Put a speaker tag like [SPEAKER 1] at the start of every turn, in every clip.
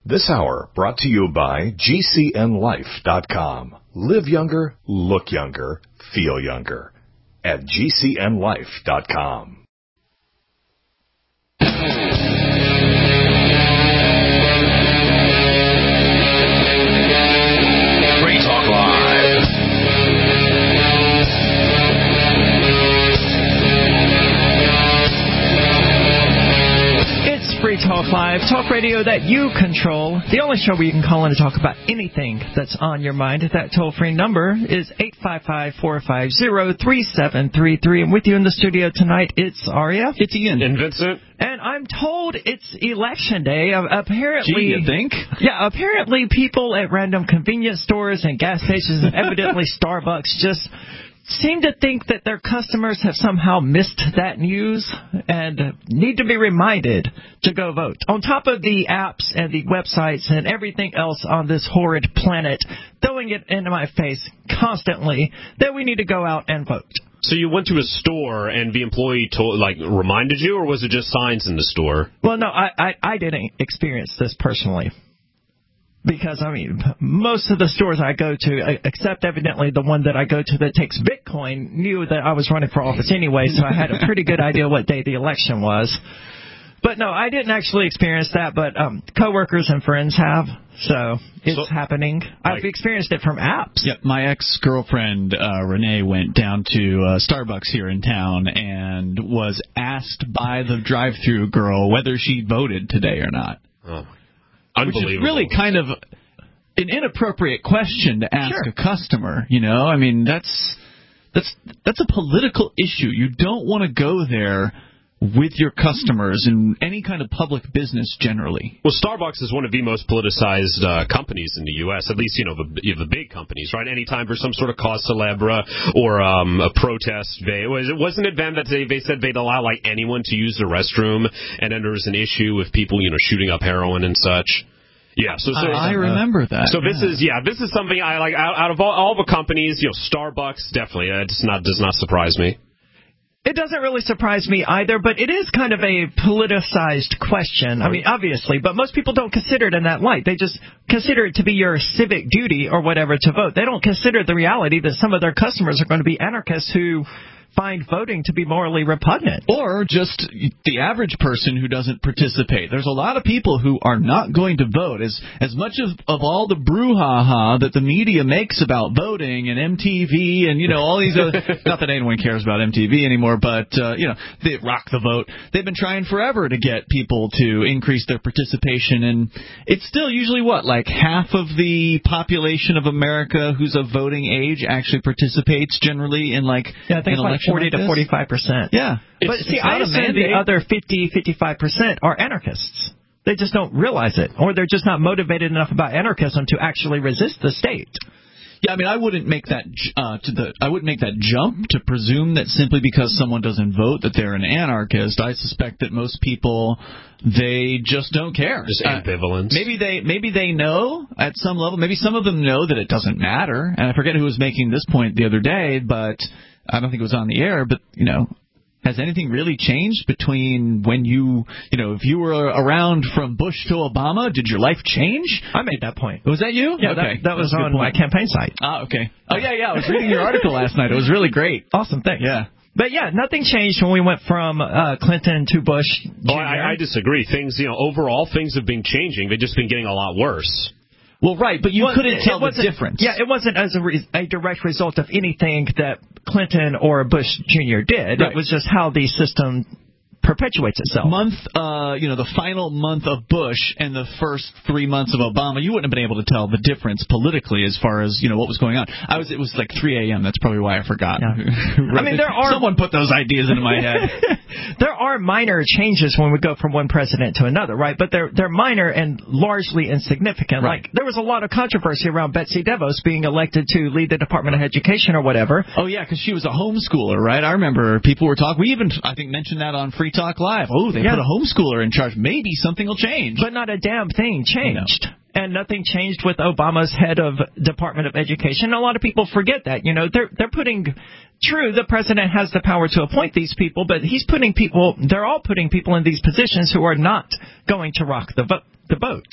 [SPEAKER 1] This hour brought to you by GCNLife.com. Live younger, look younger, feel younger. At GCNLife.com. Free Talk Live.
[SPEAKER 2] It's Free Talk Live, talk radio that you control. The only show where you can call in to talk about anything that's on your mind. That toll-free number is 855-450-3733. And with you in the studio tonight, it's Aria.
[SPEAKER 3] It's Ian.
[SPEAKER 4] And Vincent.
[SPEAKER 2] And I'm told it's election day. Apparently,
[SPEAKER 3] Gee, you think?
[SPEAKER 2] Yeah, apparently people at random convenience stores and gas stations, and evidently Starbucks, just seem to think that their customers have somehow missed that news and need to be reminded to go vote. On top of the apps and the websites and everything else on this horrid planet, throwing it into my face constantly that we need to go out and vote.
[SPEAKER 4] So you went to a store and the employee reminded you, or was it just signs in the store?
[SPEAKER 2] Well, no, I didn't experience this personally. Because, I mean, most of the stores I go to, except evidently the one that I go to that takes Bitcoin, knew that I was running for office anyway, so I had a pretty good idea what day the election was. But, no, I didn't actually experience that, but coworkers and friends have, so it's happening. I've experienced it from apps.
[SPEAKER 3] Yep, my ex-girlfriend, Renee, went down to Starbucks here in town and was asked by the drive-thru girl whether she voted today or not.
[SPEAKER 4] Oh. Unbelievable.
[SPEAKER 3] Which is really kind of an inappropriate question to ask a customer, you know? I mean, that's a political issue. You don't want to go there with your customers in any kind of public business generally.
[SPEAKER 4] Well, Starbucks is one of the most politicized companies in the U.S., at least, the big companies, right? Anytime for some sort of cause célèbre or a protest, wasn't it them that they said they'd allow anyone to use the restroom, and then there was an issue with people, shooting up heroin and such? Yeah, so
[SPEAKER 3] I remember that.
[SPEAKER 4] So this is something I like out of all the companies, Starbucks definitely does not surprise me.
[SPEAKER 2] It doesn't really surprise me either, but it is kind of a politicized question. I mean, obviously, but most people don't consider it in that light. They just consider it to be your civic duty or whatever to vote. They don't consider the reality that some of their customers are going to be anarchists who find voting to be morally repugnant.
[SPEAKER 3] Or just the average person who doesn't participate. There's a lot of people who are not going to vote. As much of all the brouhaha that the media makes about voting and MTV and, all these other... not that anyone cares about MTV anymore, but, they rock the vote. They've been trying forever to get people to increase their participation, and it's still usually half of the population of America who's of voting age actually participates generally in
[SPEAKER 2] I think it's 40 to 45%.
[SPEAKER 3] Yeah.
[SPEAKER 2] But see, I assume the other 55% are anarchists. They just don't realize it, or they're just not motivated enough about anarchism to actually resist the state.
[SPEAKER 3] Yeah, I mean, I wouldn't make that jump to presume that simply because someone doesn't vote that they're an anarchist. I suspect that most people, they just don't care.
[SPEAKER 4] Just ambivalence.
[SPEAKER 3] Maybe they know at some level. Maybe some of them know that it doesn't matter. And I forget who was making this point the other day, but I don't think it was on the air. But has anything really changed between when if you were around from Bush to Obama, did your life change?
[SPEAKER 2] I made that point.
[SPEAKER 3] Was that you?
[SPEAKER 2] Yeah,
[SPEAKER 3] okay.
[SPEAKER 2] that was on my campaign site.
[SPEAKER 3] Ah, okay. Oh, yeah, I was reading your article last night. It was really great.
[SPEAKER 2] Awesome, thanks.
[SPEAKER 3] Yeah.
[SPEAKER 2] But, yeah, nothing changed when we went from Clinton to Bush.
[SPEAKER 4] Oh, I disagree. Things, overall, things have been changing. They've just been getting a lot worse.
[SPEAKER 3] Well, right, but you couldn't tell the difference.
[SPEAKER 2] Yeah, it wasn't as a direct result of anything that Clinton or Bush Jr. did. Right. It was just how the system perpetuates itself.
[SPEAKER 3] The final month of Bush and the first 3 months of Obama, you wouldn't have been able to tell the difference politically as far as, what was going on. It was 3 a.m. That's probably why I forgot.
[SPEAKER 2] Yeah. I mean,
[SPEAKER 3] someone put those ideas into my head.
[SPEAKER 2] There are minor changes when we go from one president to another, right? But they're minor and largely insignificant.
[SPEAKER 3] Right.
[SPEAKER 2] There was a lot of controversy around Betsy DeVos being elected to lead the Department of Education or whatever.
[SPEAKER 3] Oh, yeah, because she was a homeschooler, right? I remember people were talking. We even, I think, mentioned that on Free Talk Live. Oh, they put a homeschooler in charge. Maybe something will change.
[SPEAKER 2] But not a damn thing changed.
[SPEAKER 3] No.
[SPEAKER 2] And nothing changed with Obama's head of Department of Education. A lot of people forget that. They're putting... True, the president has the power to appoint these people, but they're all putting people in these positions who are not going to rock the boat.
[SPEAKER 3] No.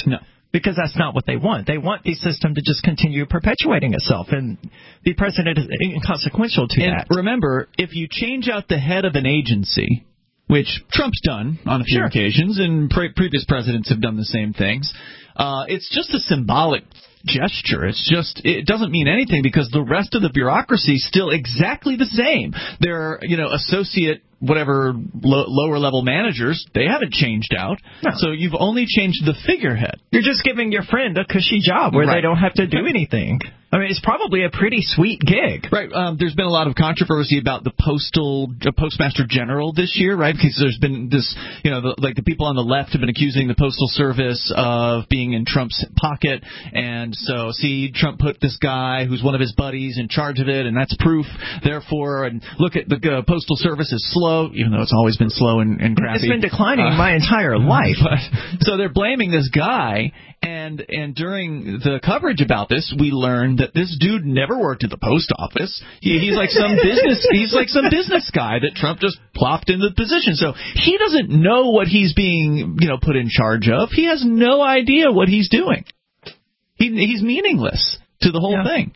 [SPEAKER 2] because that's not what they want. They want the system to just continue perpetuating itself, and the president is inconsequential to that.
[SPEAKER 3] Remember, if you change out the head of an agency, which Trump's done on a few occasions, and previous presidents have done the same things, it's just a symbolic gesture. It doesn't mean anything because the rest of the bureaucracy is still exactly the same. They're, associate whatever lower level managers, they haven't changed out. No. So you've only changed the figurehead.
[SPEAKER 2] You're just giving your friend a cushy job where they don't have to do anything. I mean, it's probably a pretty sweet gig.
[SPEAKER 3] Right. There's been a lot of controversy about the Postmaster General this year, right? Because there's been this, the people on the left have been accusing the Postal Service of being in Trump's pocket. And so, Trump put this guy who's one of his buddies in charge of it, and that's proof. Therefore, and look at the Postal Service is slow, even though it's always been slow and crappy.
[SPEAKER 2] It's been declining my entire life.
[SPEAKER 3] So they're blaming this guy. And during the coverage about this, we learned that this dude never worked at the post office. He's like some business guy that Trump just plopped into the position. So he doesn't know what he's being put in charge of. He has no idea what he's doing. He's meaningless to the whole thing.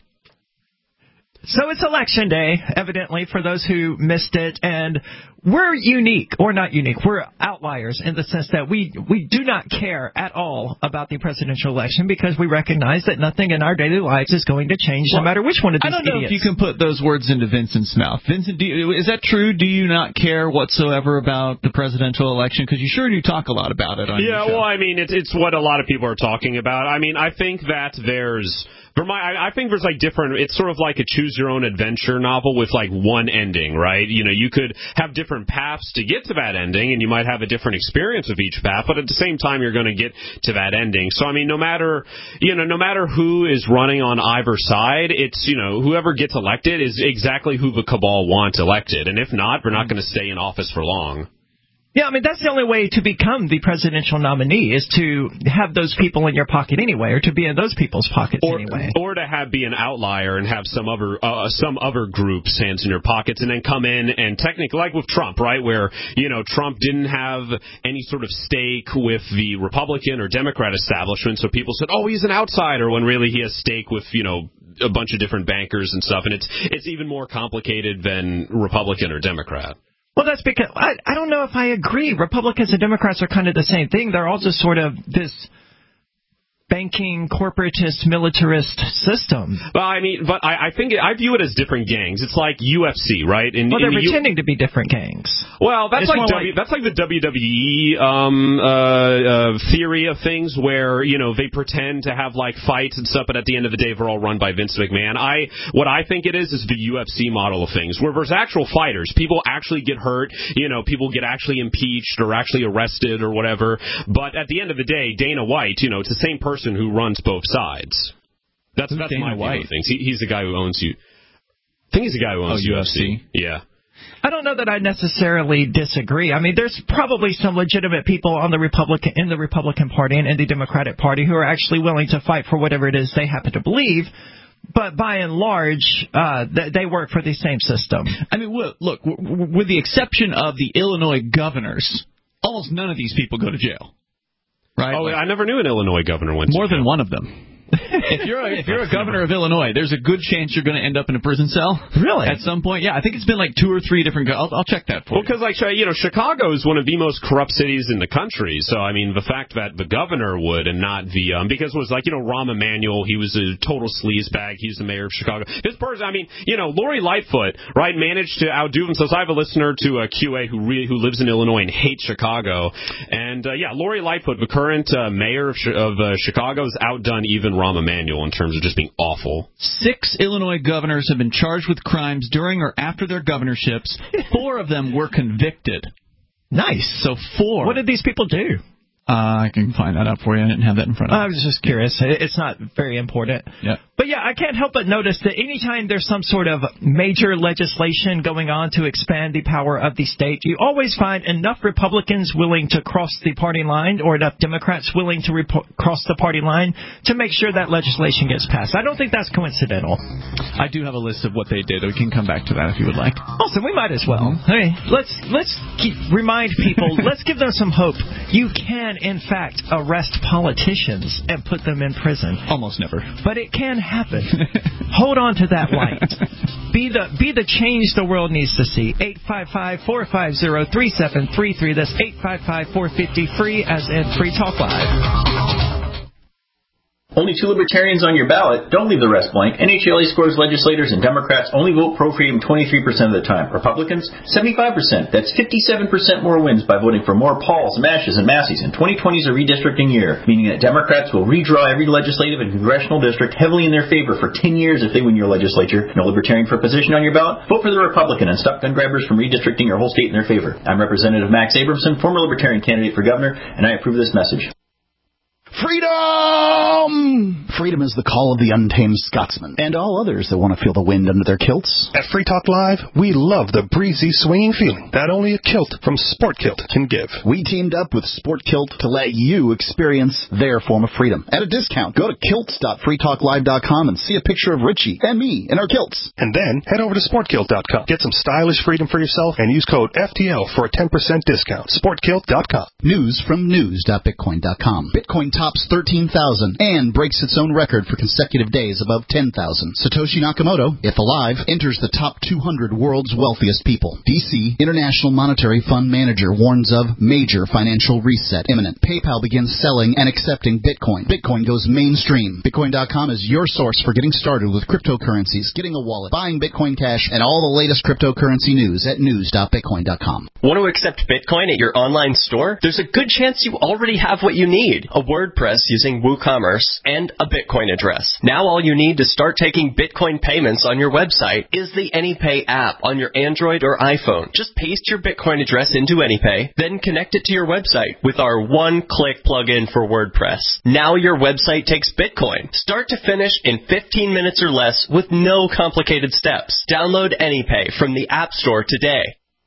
[SPEAKER 2] So it's Election Day, evidently, for those who missed it, and we're unique, or not unique, we're outliers in the sense that we do not care at all about the presidential election because we recognize that nothing in our daily lives is going to change no matter which one of these idiots.
[SPEAKER 3] I don't know if you can put those words into Vincent's mouth. Vincent, is that true? Do you not care whatsoever about the presidential election? Because you sure do talk a lot about it on your show.
[SPEAKER 4] Well, I mean, it's what a lot of people are talking about. I mean, I think that I think there's like different, it's sort of like a choose your own adventure novel with like one ending, right? You could have different paths to get to that ending and you might have a different experience of each path, but at the same time you're going to get to that ending. So I mean, no matter who is running on either side, it's, whoever gets elected is exactly who the cabal wants elected. And if not, they're not going to stay in office for long.
[SPEAKER 2] Yeah, I mean, that's the only way to become the presidential nominee is to have those people in your pocket anyway, or to be in those people's pockets anyway.
[SPEAKER 4] Or to be an outlier and have some other group's hands in your pockets and then come in and technically, like with Trump, right, where, Trump didn't have any sort of stake with the Republican or Democrat establishment, so people said, oh, he's an outsider, when really he has stake with, a bunch of different bankers and stuff, and it's even more complicated than Republican or Democrat.
[SPEAKER 2] Well, that's because I don't know if I agree. Republicans and Democrats are kind of the same thing. They're all just sort of this banking, corporatist, militarist system.
[SPEAKER 4] Well, I mean, but I think I view it as different gangs. It's like UFC, right?
[SPEAKER 2] They're pretending to be different gangs.
[SPEAKER 4] Well, that's like the WWE theory of things, where they pretend to have like fights and stuff, but at the end of the day, they're all run by Vince McMahon. What I think it is the UFC model of things, where there's actual fighters. People actually get hurt. People get actually impeached or actually arrested or whatever. But at the end of the day, Dana White, it's the same person who runs both sides. That's my view of things. He's the guy who owns you. I think he's the guy who owns UFC. Yeah.
[SPEAKER 2] I don't know that I necessarily disagree. I mean, there's probably some legitimate people in the Republican Party and in the Democratic Party who are actually willing to fight for whatever it is they happen to believe. But by and large, they work for the same system.
[SPEAKER 3] I mean, look, with the exception of the Illinois governors, almost none of these people go to jail. Right?
[SPEAKER 4] Oh, I never knew an Illinois governor went to jail.
[SPEAKER 3] More than one of them. If you're a governor of Illinois, there's a good chance you're going to end up in a prison cell.
[SPEAKER 2] Really?
[SPEAKER 3] At some point, yeah. I think it's been like 2 or 3 different. I'll check that for you.
[SPEAKER 4] Well, because Chicago is one of the most corrupt cities in the country. So I mean, the fact that the governor would and not the because it was like Rahm Emanuel, he was a total sleazebag. He's the mayor of Chicago. This person, I mean, Lori Lightfoot, right, managed to outdo themselves. I have a listener to QA who lives in Illinois and hates Chicago, and Lori Lightfoot, the current mayor of Chicago, is outdone even Rahm Emanuel in terms of just being awful.
[SPEAKER 3] 6 Illinois governors have been charged with crimes during or after their governorships. 4 of them were convicted.
[SPEAKER 2] Nice.
[SPEAKER 3] So 4.
[SPEAKER 2] What did these people do?
[SPEAKER 3] I can find that out for you. I didn't have that in front of me.
[SPEAKER 2] I was just curious. It's not very important.
[SPEAKER 3] Yeah.
[SPEAKER 2] But But yeah, I can't help but notice that anytime there's some sort of major legislation going on to expand the power of the state, you always find enough Republicans willing to cross the party line or enough Democrats willing to cross the party line to make sure that legislation gets passed. I don't think that's coincidental.
[SPEAKER 3] I do have a list of what they did. We can come back to that if you would like.
[SPEAKER 2] Also, we might as well. Hey, let's remind people, let's give them some hope. You can, in fact, arrest politicians and put them in prison.
[SPEAKER 3] Almost never. But
[SPEAKER 2] it can happen. Hold on to that light. Be the change the world needs to see. 855-450-3733. That's 855-450-FREE, as in Free Talk Live.
[SPEAKER 5] Only 2 libertarians on your ballot. Don't leave the rest blank. NHLA scores legislators and Democrats only vote pro-freedom 23% of the time. Republicans, 75%. That's 57% more wins by voting for more Pauls, Mashes, and Massies. And 2020 is a redistricting year, meaning that Democrats will redraw every legislative and congressional district heavily in their favor for 10 years if they win your legislature. No libertarian for a position on your ballot? Vote for the Republican and stop gun grabbers from redistricting your whole state in their favor. I'm Representative Max Abramson, former Libertarian candidate for governor, and I approve this message.
[SPEAKER 6] Freedom! Freedom is the call of the untamed Scotsman and all others that want to feel the wind under their kilts.
[SPEAKER 7] At Free Talk Live, we love the breezy, swinging feeling that only a kilt from Sport Kilt can give.
[SPEAKER 6] We teamed up with Sport Kilt to let you experience their form of freedom at a discount. Go to kilts.freetalklive.com and see a picture of Richie and me in our kilts.
[SPEAKER 7] And then head over to sportkilt.com. Get some stylish freedom for yourself and use code FTL for a 10% discount. Sportkilt.com.
[SPEAKER 6] News from news.bitcoin.com. Bitcoin tops 13,000 and breaks its own record for consecutive days above 10,000. Satoshi Nakamoto, if alive, enters the top 200 world's wealthiest people. DC International Monetary Fund Manager warns of major financial reset imminent. PayPal begins selling and accepting Bitcoin. Bitcoin goes mainstream. Bitcoin.com is your source for getting started with cryptocurrencies, getting a wallet, buying Bitcoin Cash, and all the latest cryptocurrency news at news.bitcoin.com.
[SPEAKER 8] Want to accept Bitcoin at your online store? There's a good chance you already have what you need. A WordPress using WooCommerce and a Bitcoin address. Now all you need to start taking Bitcoin payments on your website is the AnyPay app on your Android or iPhone. Just paste your Bitcoin address into AnyPay, then connect it to your website with our one-click plugin for WordPress. Now your website takes Bitcoin, start to finish in 15 minutes or less with no complicated steps. Download AnyPay from the App Store today.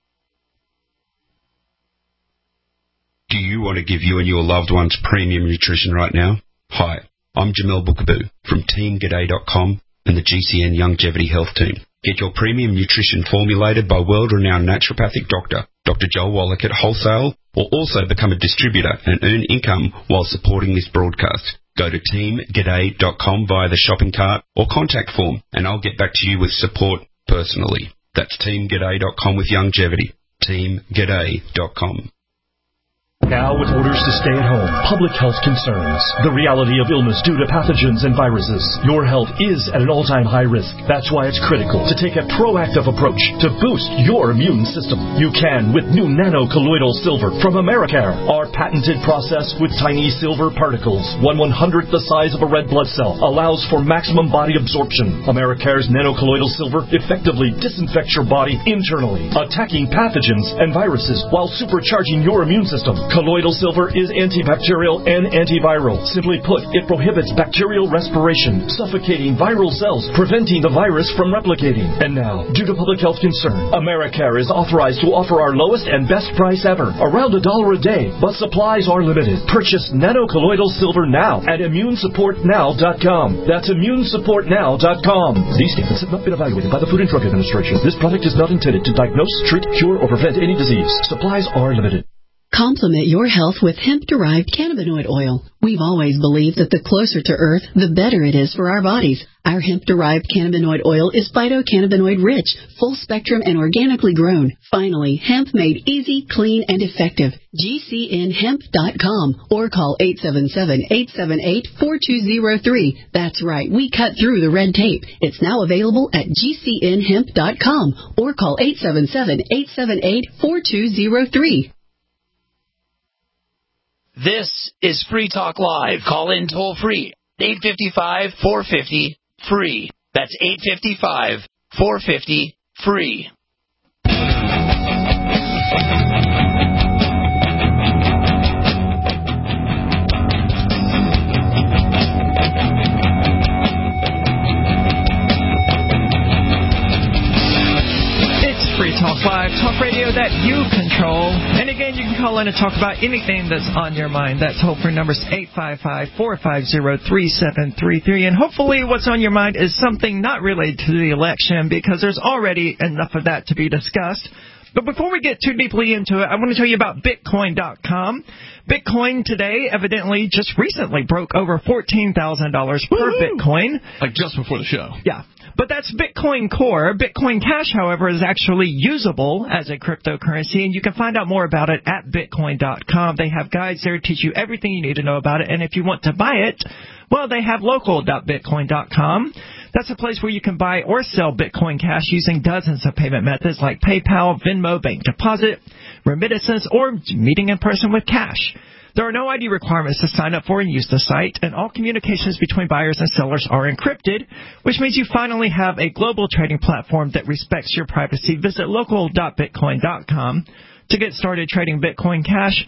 [SPEAKER 9] Do you want to give you and your loved ones premium nutrition right now? Hi, I'm Jamel Bookaboo from TeamGaday.com and the GCN Longevity Health Team. Get your premium nutrition formulated by world-renowned naturopathic doctor, Dr. Joel Wallach at Wholesale, or also become a distributor and earn income while supporting this broadcast. Go to TeamGaday.com via the shopping cart or contact form, and I'll get back to you with support personally. That's TeamGaday.com with longevity. TeamGaday.com.
[SPEAKER 10] Now with orders to stay at home, public health concerns, the reality of illness due to pathogens and viruses, your health is at an all-time high risk. That's why it's critical to take a proactive approach to boost your immune system. You can with new nano-colloidal silver from Americare, our patented process with tiny silver particles, 1/100th the size of a red blood cell, allows for maximum body absorption. Americare's nano-colloidal silver effectively disinfects your body internally, attacking pathogens and viruses while supercharging your immune system. Colloidal silver is antibacterial and antiviral. Simply put, it prohibits bacterial respiration, suffocating viral cells, preventing the virus from replicating. And now, due to public health concern, Americare is authorized to offer our lowest and best price ever, around $1 a day, but supplies are limited. Purchase nano-colloidal silver now at ImmuneSupportNow.com. That's ImmuneSupportNow.com. These statements have not been evaluated by the Food and Drug Administration. This product is not intended to diagnose, treat, cure, or prevent any disease. Supplies are limited.
[SPEAKER 11] Complement your health with hemp-derived cannabinoid oil. We've always believed that the closer to Earth, the better it is for our bodies. Our hemp-derived cannabinoid oil is phytocannabinoid-rich, full-spectrum, and organically grown. Finally, hemp made easy, clean, and effective. GCNHemp.com or call 877-878-4203. That's right, we cut through the red tape. It's now available at GCNHemp.com or call 877-878-4203.
[SPEAKER 12] This is Free Talk Live. Call in toll free. 855-450-FREE. That's 855-450-FREE.
[SPEAKER 2] that you control. And again, you can call in and talk about anything that's on your mind. That toll-free number is 855-450-3733. And hopefully what's on your mind is something not related to the election, because there's already enough of that to be discussed. But before we get too deeply into it, I want to tell you about Bitcoin.com. Bitcoin today evidently just recently broke over $14,000 per Bitcoin.
[SPEAKER 3] Like just before the show.
[SPEAKER 2] Yeah. But that's Bitcoin Core. Bitcoin Cash, however, is actually usable as a cryptocurrency, and you can find out more about it at Bitcoin.com. They have guides there to teach you everything you need to know about it, and if you want to buy it, well, they have local.bitcoin.com. That's a place where you can buy or sell Bitcoin Cash using dozens of payment methods like PayPal, Venmo, bank deposit, remittances, or meeting in person with cash. There are no ID requirements to sign up for and use the site, and all communications between buyers and sellers are encrypted, which means you finally have a global trading platform that respects your privacy. Visit local.bitcoin.com to get started trading Bitcoin Cash,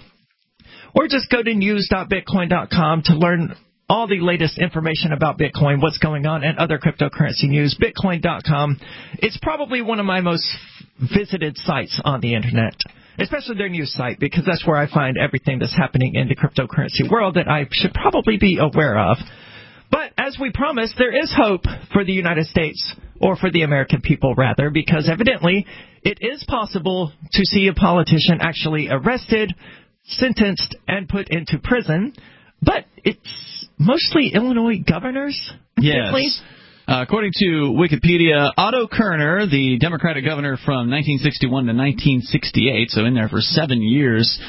[SPEAKER 2] or just go to news.bitcoin.com to learn all the latest information about Bitcoin, what's going on, and other cryptocurrency news. Bitcoin.com. It's probably one of my most visited sites on the Internet, especially their news site, because that's where I find everything that's happening in the cryptocurrency world that I should probably be aware of. But as we promised, there is hope for the United States, or for the American people, rather, because evidently it is possible to see a politician actually arrested, sentenced, and put into prison. But it's mostly Illinois governors?
[SPEAKER 3] Yes. According to Wikipedia, Otto Kerner, the Democratic governor from 1961 to 1968, so in there for 7 years,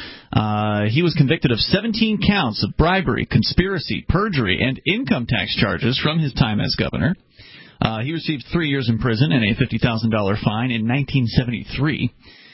[SPEAKER 3] he was convicted of 17 counts of bribery, conspiracy, perjury, and income tax charges from his time as governor. He received 3 years in prison and a $50,000 fine in 1973.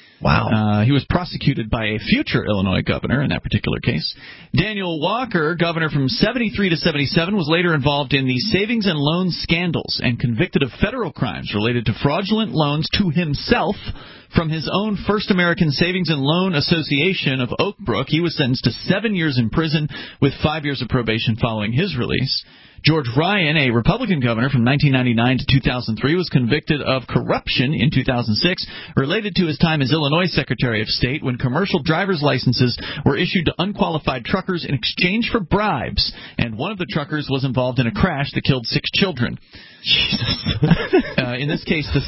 [SPEAKER 2] Wow.
[SPEAKER 3] He was prosecuted by a future Illinois governor in that particular case. Daniel Walker, governor from 73 to 77, was later involved in the savings and loan scandals and convicted of federal crimes related to fraudulent loans to himself from his own First American Savings and Loan Association of Oak Brook. He was sentenced to 7 years in prison with 5 years of probation following his release. George Ryan, a Republican governor from 1999 to 2003, was convicted of corruption in 2006 related to his time as Illinois Secretary of State when commercial driver's licenses were issued to unqualified truckers in exchange for bribes, and one of the truckers was involved in a crash that killed 6 children. Jesus. In this case, the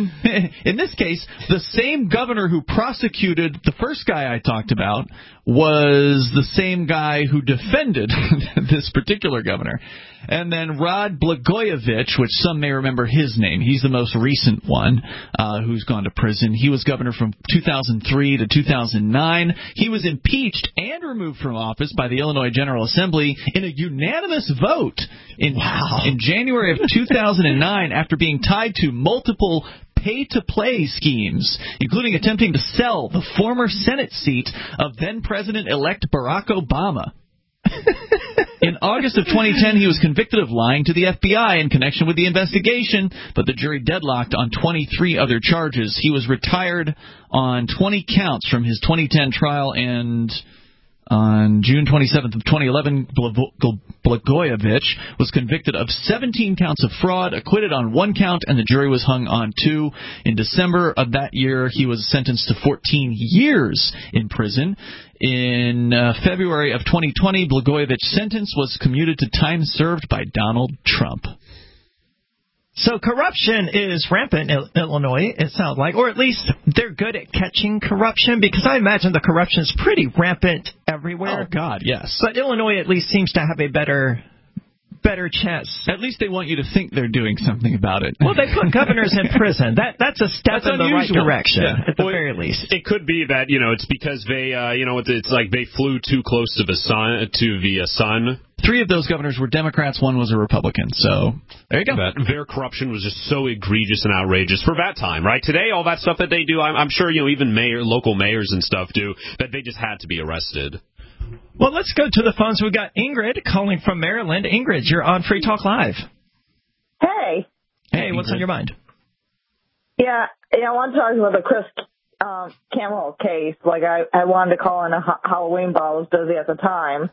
[SPEAKER 3] same governor who prosecuted the first guy I talked about was the same guy who defended this particular governor. And then Rod Blagojevich, which some may remember his name. He's the most recent one who's gone to prison. He was governor from 2003 to 2009. He was impeached and removed from office by the Illinois General Assembly in a unanimous vote in January of 2009 after being tied to multiple pay-to-play schemes, including attempting to sell the former Senate seat of then-President-elect Barack Obama. In August of 2010, he was convicted of lying to the FBI in connection with the investigation, but the jury deadlocked on 23 other charges. He was retired on 20 counts from his 2010 trial, and on June 27th of 2011, Blagojevich was convicted of 17 counts of fraud, acquitted on 1 count, and the jury was hung on 2. In December of that year, he was sentenced to 14 years in prison. In February of 2020, Blagojevich's sentence was commuted to time served by Donald Trump.
[SPEAKER 2] So corruption is rampant in Illinois, it sounds like, or at least they're good at catching corruption, because I imagine the corruption is pretty rampant everywhere.
[SPEAKER 3] Oh, God, yes.
[SPEAKER 2] But Illinois at least seems to have a better chance.
[SPEAKER 3] At least they want you to think they're doing something about it.
[SPEAKER 2] Well, they put governors in prison. That's a step in the right direction, at the very least.
[SPEAKER 4] It could be that, it's because they, it's like they flew too close to the sun.
[SPEAKER 3] 3 of those governors were Democrats, 1 was a Republican. So there you go.
[SPEAKER 4] Their corruption was just so egregious and outrageous for that time, right? Today, all that stuff that they do, I'm sure even local mayors and stuff do, that they just had to be arrested.
[SPEAKER 2] Well, let's go to the phones. We got Ingrid calling from Maryland. Ingrid, you're on Free Talk Live.
[SPEAKER 13] Hey.
[SPEAKER 2] Hey, what's on your mind?
[SPEAKER 13] Yeah, I want to talk about the Chris Camel case. Like, I wanted to call in a Halloween ball. I was busy at the time.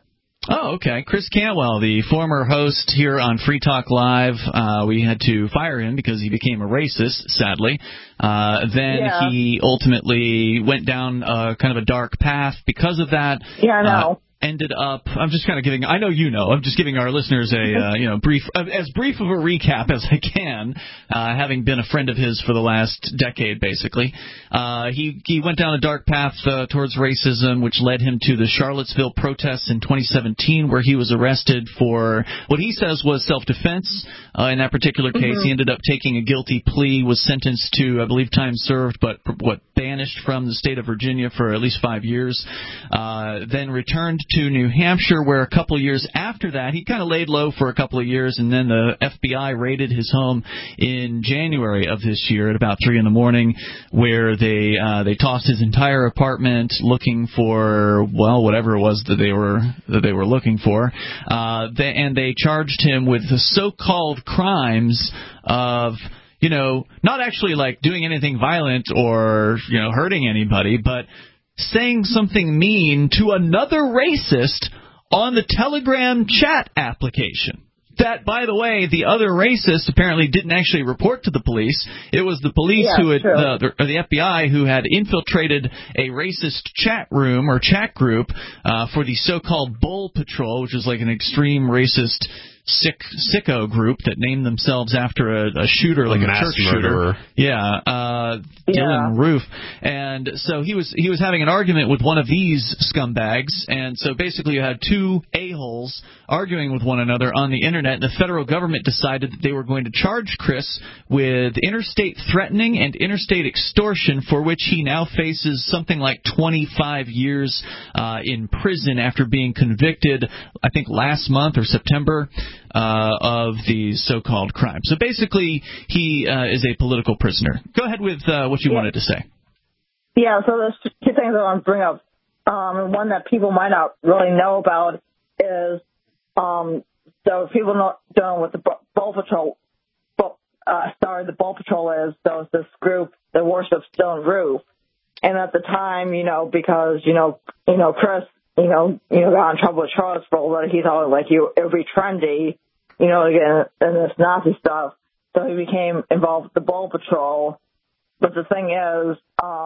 [SPEAKER 3] Oh, okay. Chris Cantwell, the former host here on Free Talk Live, we had to fire him because he became a racist, sadly. Then he ultimately went down kind of a dark path because of that.
[SPEAKER 13] Yeah, I know.
[SPEAKER 3] Ended up, I'm just kind of giving, I know you know, I'm just giving our listeners a brief of a recap as I can, having been a friend of his for the last decade, basically. He went down a dark path towards racism, which led him to the Charlottesville protests in 2017, where he was arrested for what he says was self-defense. In that particular case, he ended up taking a guilty plea, was sentenced to, I believe, time served, but banished from the state of Virginia for at least 5 years. Then returned to New Hampshire, where a couple of years after that, he kind of laid low for a couple of years, and then the FBI raided his home in January of this year at about 3 a.m, where they tossed his entire apartment looking for, well, whatever it was that they were looking for, and they charged him with the so-called crimes of, not actually like doing anything violent or, hurting anybody, but saying something mean to another racist on the Telegram chat application. That, by the way, the other racist apparently didn't actually report to the police. It was the police who had, or the FBI, who had infiltrated a racist chat room or chat group for the so-called Bull Patrol, which is like an extreme racist sicko group that named themselves after a shooter, like a church shooter. Dylan Roof. And so he was having an argument with one of these scumbags, and so basically you had two a-holes arguing with one another on the internet, and the federal government decided that they were going to charge Chris with interstate threatening and interstate extortion, for which he now faces something like 25 years in prison after being convicted, I think last month or September, of the so-called crime. So basically, he is a political prisoner. Go ahead with what you wanted to say.
[SPEAKER 13] Yeah, so there's two things I want to bring up. One that people might not really know about is, so people don't know what the Bull Patrol, the Bull Patrol is. So it's this group that worships Dylan Roof. And at the time, because, Chris, got in trouble with Charlottesville, but he thought like it would be trendy, to get in this Nazi stuff. So he became involved with the Bull Patrol. But the thing is,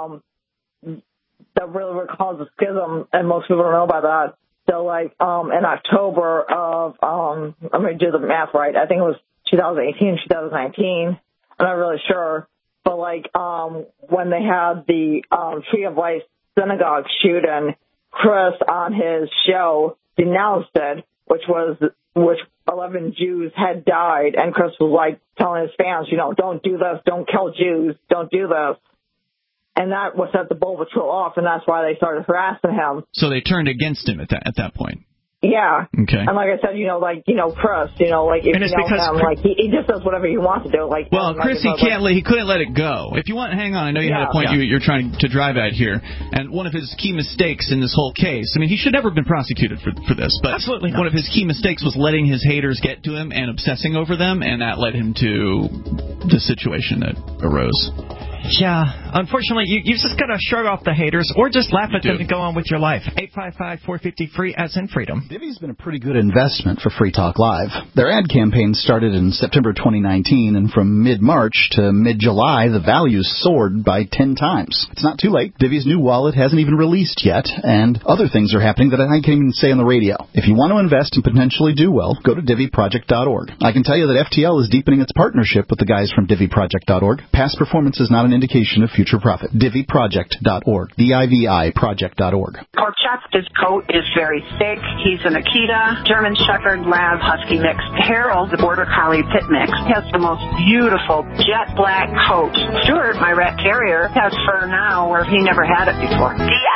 [SPEAKER 13] that really caused a schism, and most people don't know about that. So like, in October of, I'm going to do the math right, I think it was 2018, 2019, I'm not really sure. But like, when they had the Tree of Life synagogue shooting, Chris on his show denounced it, which 11 Jews had died, and Chris was like telling his fans, don't do this, don't kill Jews, don't do this. And that was set the Bull Patrol off, and that's why they started harassing him.
[SPEAKER 3] So they turned against him at that point.
[SPEAKER 13] Yeah.
[SPEAKER 3] Okay.
[SPEAKER 13] And like I said, Chris, if
[SPEAKER 2] and it's because
[SPEAKER 13] him, like he just does whatever he wants to do. Like,
[SPEAKER 3] well, Chris, he couldn't let it go. If you want, hang on. I know you had a point you're trying to drive at here. And one of his key mistakes in this whole case, I mean, he should never have been prosecuted for this, but
[SPEAKER 2] absolutely not.
[SPEAKER 3] One of his key mistakes was letting his haters get to him and obsessing over them, and that led him to the situation that arose.
[SPEAKER 2] Yeah, unfortunately, you just got to shrug off the haters or just laugh at them and go on with your life. 855-450-FREE as in freedom.
[SPEAKER 6] Divvy's been a pretty good investment for Free Talk Live. Their ad campaign started in September 2019, and from mid-March to mid-July, the values soared by 10 times. It's not too late. Divvy's new wallet hasn't even released yet, and other things are happening that I can't even say on the radio. If you want to invest and potentially do well, go to DivvyProject.org. I can tell you that FTL is deepening its partnership with the guys from DivvyProject.org. Past performance is not an indication of future profit. DivvyProject.org. DIVI Project.org.
[SPEAKER 14] Korchat's coat is very thick. He's an Akita, German Shepherd, Lab, Husky mix. Harold, the Border Collie Pit mix, has the most beautiful jet black coat. Stuart, my rat terrier, has fur now where he never had it before.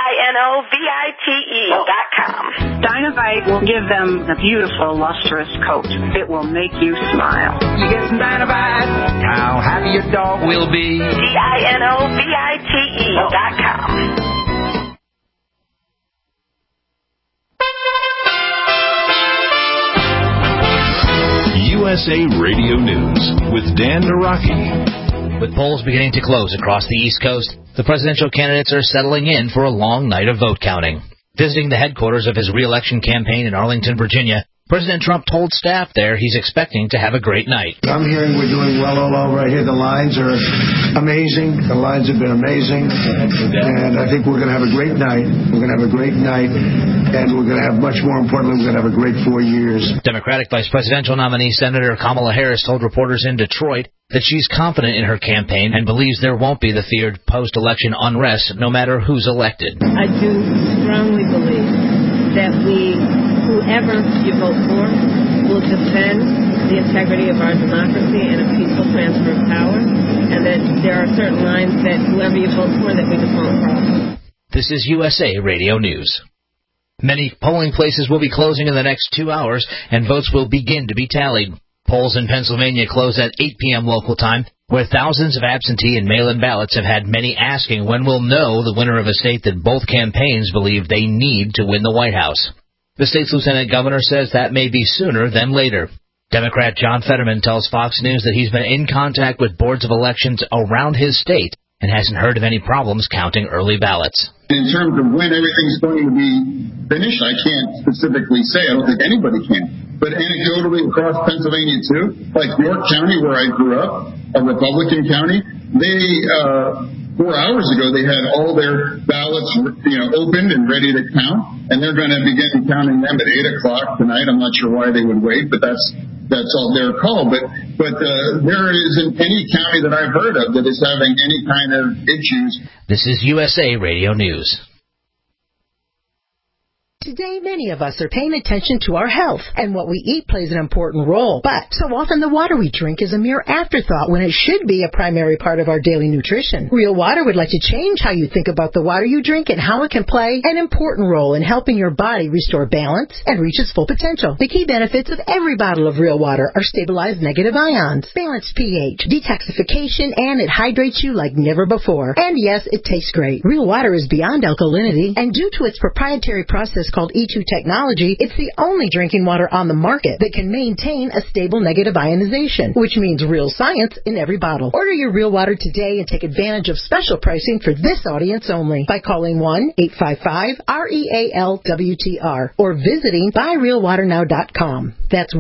[SPEAKER 14] DINOVITE.com. Dinovite will give them a beautiful, lustrous coat. It will make you smile.
[SPEAKER 12] You get some Dinovite, how happy your dog will be.
[SPEAKER 14] DINOVITE.com.
[SPEAKER 1] USA Radio News with Dan Naraki.
[SPEAKER 15] With polls beginning to close across the East Coast, the presidential candidates are settling in for a long night of vote counting. Visiting the headquarters of his re-election campaign in Arlington, Virginia, President Trump told staff there he's expecting to have a great night.
[SPEAKER 16] I'm hearing we're doing well all over. I hear the lines are amazing. The lines have been amazing. And I think we're going to have a great night. We're going to have a great night. And we're going to have, much more importantly, we're going to have a great 4 years.
[SPEAKER 15] Democratic Vice Presidential nominee Senator Kamala Harris told reporters in Detroit that she's confident in her campaign and believes there won't be the feared post-election unrest no matter who's elected.
[SPEAKER 17] I do strongly believe that whoever you vote for will defend the integrity of our democracy and a peaceful transfer of power, and that there are certain lines that whoever you vote for that we just won't cross.
[SPEAKER 15] This is USA Radio News. Many polling places will be closing in the next 2 hours, and votes will begin to be tallied. Polls in Pennsylvania close at 8 p.m. local time, where thousands of absentee and mail-in ballots have had many asking when we'll know the winner of a state that both campaigns believe they need to win the White House. The state's lieutenant governor says that may be sooner than later. Democrat John Fetterman tells Fox News that he's been in contact with boards of elections around his state and hasn't heard of any problems counting early ballots.
[SPEAKER 18] In terms of when everything's going to be finished, I can't specifically say. I don't think anybody can. But anecdotally across Pennsylvania, too, like York County, where I grew up, a Republican county, they 4 hours ago, they had all their ballots, opened and ready to count, and they're going to begin counting them at 8 o'clock tonight. I'm not sure why they would wait, but that's all their call. But there isn't any county that I've heard of that is having any kind of issues.
[SPEAKER 15] This is USA Radio News.
[SPEAKER 19] Today, many of us are paying attention to our health, and what we eat plays an important role. But so often the water we drink is a mere afterthought when it should be a primary part of our daily nutrition. Real Water would like to change how you think about the water you drink and how it can play an important role in helping your body restore balance and reach its full potential. The key benefits of every bottle of Real Water are stabilized negative ions, balanced pH, detoxification, and it hydrates you like never before. And yes, it tastes great. Real Water is beyond alkalinity, and due to its proprietary process called E2 technology, it's the only drinking water on the market that can maintain a stable negative ionization, which means real science in every bottle. Order your Real Water today and take advantage of special pricing for this audience only by calling 1-855-REAL-WTR or visiting buyrealwaternow.com. That's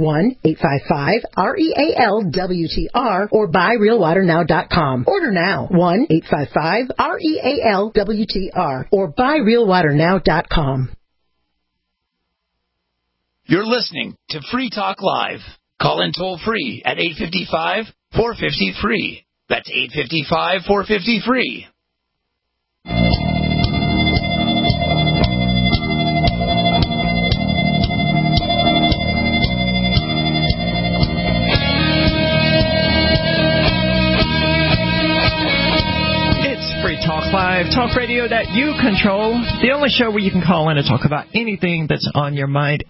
[SPEAKER 19] 1-855-REAL-WTR or buyrealwaternow.com. Order now. 1-855-REAL-WTR or buyrealwaternow.com.
[SPEAKER 12] You're listening to Free Talk Live. Call in toll free at 855-450-FREE. That's 855-450-FREE.
[SPEAKER 2] Talk Live, talk radio that you control. The only show where you can call in and talk about anything that's on your mind.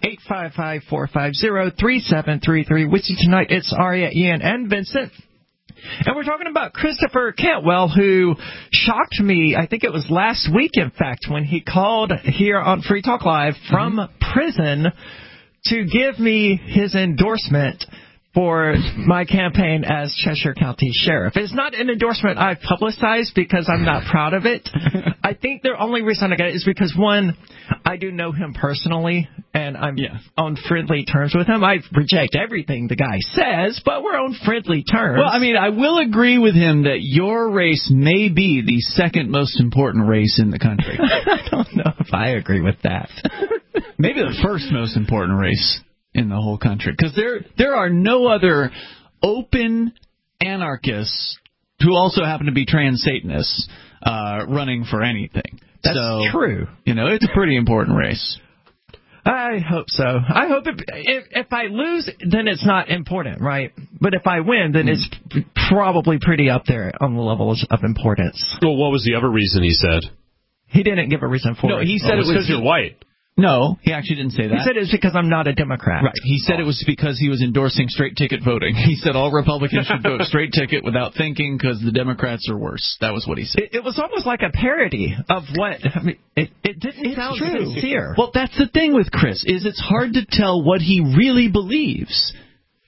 [SPEAKER 2] 855-450-3733. With you tonight, it's Aria, Ian, and Vincent. And we're talking about Christopher Cantwell, who shocked me, I think it was last week, in fact, when he called here on Free Talk Live from prison to give me his endorsement for my campaign as Cheshire County Sheriff. It's not an endorsement I've publicized because I'm not proud of it. I think the only reason I got it is because, one, I do know him personally, and I'm on friendly terms with him. I reject everything the guy says, but we're on friendly terms.
[SPEAKER 3] Well, I mean, I will agree with him that your race may be the second most important race in the country.
[SPEAKER 2] I don't know if I agree with that.
[SPEAKER 3] Maybe the first most important race in the whole country, because there are no other open anarchists who also happen to be trans-Satanists running for anything.
[SPEAKER 2] That's true.
[SPEAKER 3] It's a pretty important race.
[SPEAKER 2] I hope so. I hope if I lose, then it's not important, right? But if I win, then it's probably pretty up there on the levels of importance.
[SPEAKER 4] Well, what was the other reason he said?
[SPEAKER 2] He didn't give a reason for it.
[SPEAKER 3] No, he said it was
[SPEAKER 4] because you're white.
[SPEAKER 3] No, he actually didn't say that.
[SPEAKER 2] He said it was because I'm not a Democrat.
[SPEAKER 3] Right. He said it was because he was endorsing straight ticket voting. He said all Republicans should vote straight ticket without thinking because the Democrats are worse. That was what he said.
[SPEAKER 2] It was almost like a parody of what... I mean, it didn't sound sincere.
[SPEAKER 3] Well, that's the thing with Chris, is it's hard to tell what he really believes.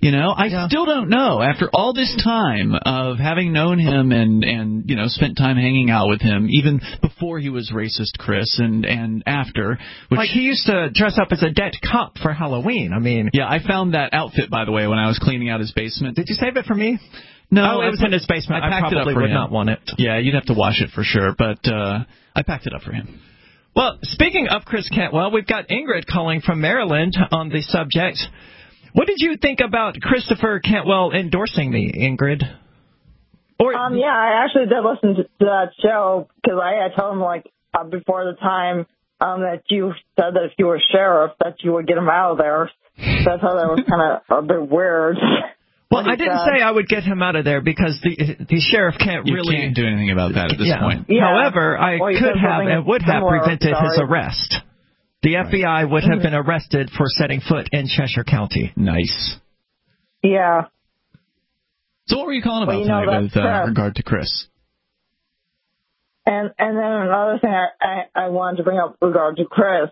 [SPEAKER 3] You know, I still don't know. After all this time of having known him and you know, spent time hanging out with him, even before he was racist Chris and after. Which,
[SPEAKER 2] like, he used to dress up as a dead cop for Halloween. I mean...
[SPEAKER 3] Yeah, I found that outfit, by the way, when I was cleaning out his basement.
[SPEAKER 2] Did you save it for me?
[SPEAKER 3] No,
[SPEAKER 2] it was in his basement. I
[SPEAKER 3] packed
[SPEAKER 2] probably
[SPEAKER 3] it up for
[SPEAKER 2] would
[SPEAKER 3] him.
[SPEAKER 2] not want it.
[SPEAKER 3] Yeah, you'd have to wash it for sure, but I packed it up for him.
[SPEAKER 2] Well, speaking of Chris Cantwell, we've got Ingrid calling from Maryland on the subject. What did you think about Christopher Cantwell endorsing me, Ingrid?
[SPEAKER 13] Yeah, I actually did listen to that show because I had told him, like, before the time that you said that if you were sheriff, that you would get him out of there. So I thought that was kind of a bit weird.
[SPEAKER 2] Well, I didn't say I would get him out of there because the sheriff can't really...
[SPEAKER 3] You can't do anything about that at this point.
[SPEAKER 2] Yeah. However, I could have and would have prevented his arrest. The FBI would have been arrested for setting foot in Cheshire County.
[SPEAKER 3] Nice.
[SPEAKER 13] Yeah.
[SPEAKER 3] So what were you calling about tonight with regard to Chris?
[SPEAKER 13] And then another thing I wanted to bring up with regard to Chris.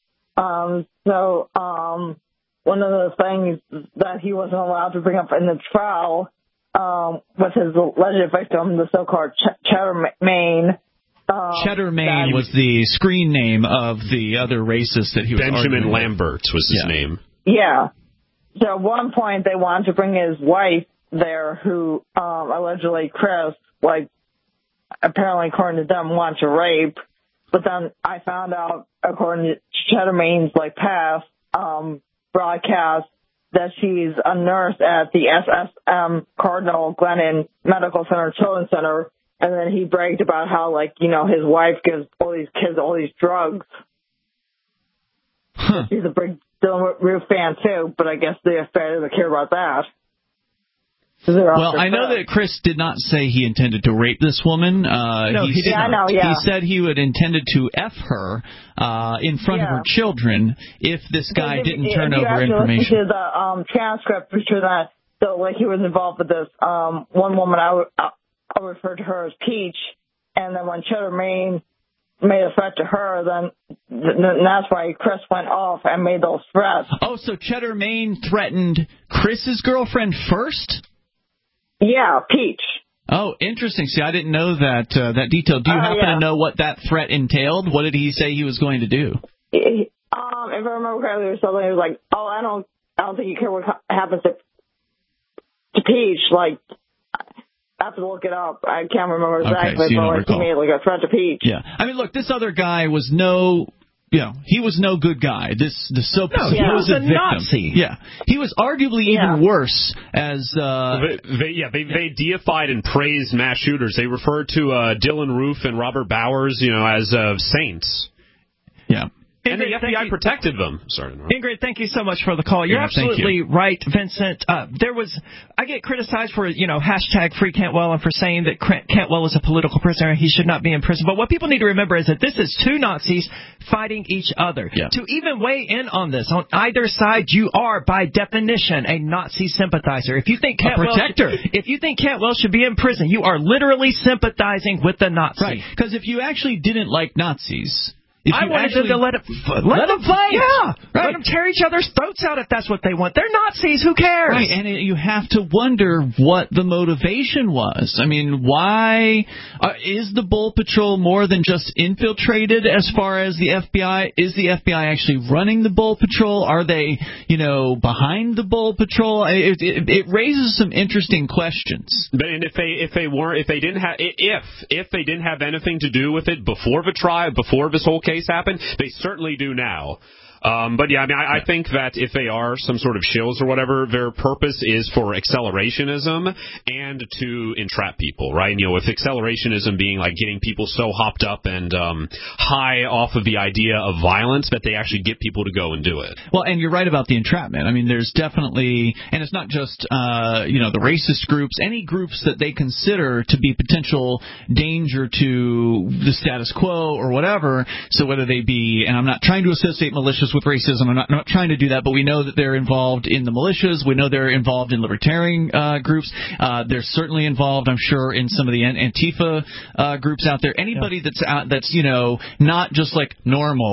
[SPEAKER 13] One of the things that he wasn't allowed to bring up in the trial was his alleged victim, the so-called Cheddar Maine.
[SPEAKER 3] Cheddar Maine was the screen name of the other racist that he was
[SPEAKER 4] Benjamin
[SPEAKER 3] arguing
[SPEAKER 4] Lambert was his name.
[SPEAKER 13] Yeah. So at one point they wanted to bring his wife there, who allegedly Chris, like, apparently according to them, wanted to rape. But then I found out, according to Cheddar Maine's, like, past broadcast, that she's a nurse at the SSM Cardinal Glennon Medical Center Children's Center, and then he bragged about how, like, you know, his wife gives all these kids all these drugs.
[SPEAKER 3] Huh.
[SPEAKER 13] She's a big Dylan Roof fan too, but I guess the FBI doesn't care about that.
[SPEAKER 3] Well, I know that Chris did not say he intended to rape this woman.
[SPEAKER 2] No, he did not.
[SPEAKER 3] He said he would intended to F her in front of her children if this guy didn't turn over information.
[SPEAKER 13] If you the transcript, picture that, so, like, he was involved with this one woman, I referred to her as Peach, and then when Cheddar Maine made a threat to her, then that's why Chris went off and made those threats.
[SPEAKER 3] Oh, so Cheddar Maine threatened Chris's girlfriend first?
[SPEAKER 13] Yeah, Peach.
[SPEAKER 3] Oh, interesting. See, I didn't know that detail. Do you happen to know what that threat entailed? What did he say he was going to do?
[SPEAKER 13] If I remember correctly, or something, he was like, "Oh, I don't think you care what happens to Peach." Like, I have to look it up. I can't remember exactly, but he made like a threat to Peach.
[SPEAKER 3] Yeah, I mean, look, this other guy was he was no good guy. He was a
[SPEAKER 2] victim. Nazi.
[SPEAKER 3] Yeah, he was arguably even worse as.
[SPEAKER 4] They deified and praised mass shooters. They referred to Dylan Roof and Robert Bowers, as saints.
[SPEAKER 3] Yeah.
[SPEAKER 4] And the FBI protected them. Sorry,
[SPEAKER 2] Ingrid, thank you so much for the call. You're absolutely right, Vincent. I get criticized for, hashtag Free Cantwell and for saying that Cantwell is a political prisoner and he should not be in prison. But what people need to remember is that this is two Nazis fighting each other. Yeah. To even weigh in on this, on either side, you are, by definition, a Nazi sympathizer. If you think Cantwell should be in prison, you are literally sympathizing with the Nazis.
[SPEAKER 3] Right. Because if you actually didn't like Nazis...
[SPEAKER 2] I wanted them to let them fight. Yeah. Right. Let them tear each other's throats out if that's what they want. They're Nazis. Who cares?
[SPEAKER 3] Right. And you have to wonder what the motivation was. I mean, why is the Bull Patrol more than just infiltrated as far as the FBI? Is the FBI actually running the Bull Patrol? Are they, behind the Bull Patrol? It raises some interesting questions.
[SPEAKER 4] But if they didn't have anything to do with it before the trial, before this whole case happened, they certainly do now. I think that if they are some sort of shills or whatever, their purpose is for accelerationism and to entrap people, right? With accelerationism being like getting people so hopped up and high off of the idea of violence that they actually get people to go and do it.
[SPEAKER 3] Well, and you're right about the entrapment. I mean, there's definitely, and it's not just, the racist groups, any groups that they consider to be potential danger to the status quo or whatever. So whether they be, and I'm not trying to associate militias with racism. I'm not trying to do that, but we know that they're involved in the militias. We know they're involved in libertarian groups. They're certainly involved, I'm sure, in some of the Antifa groups out there. Anybody that's not just like normal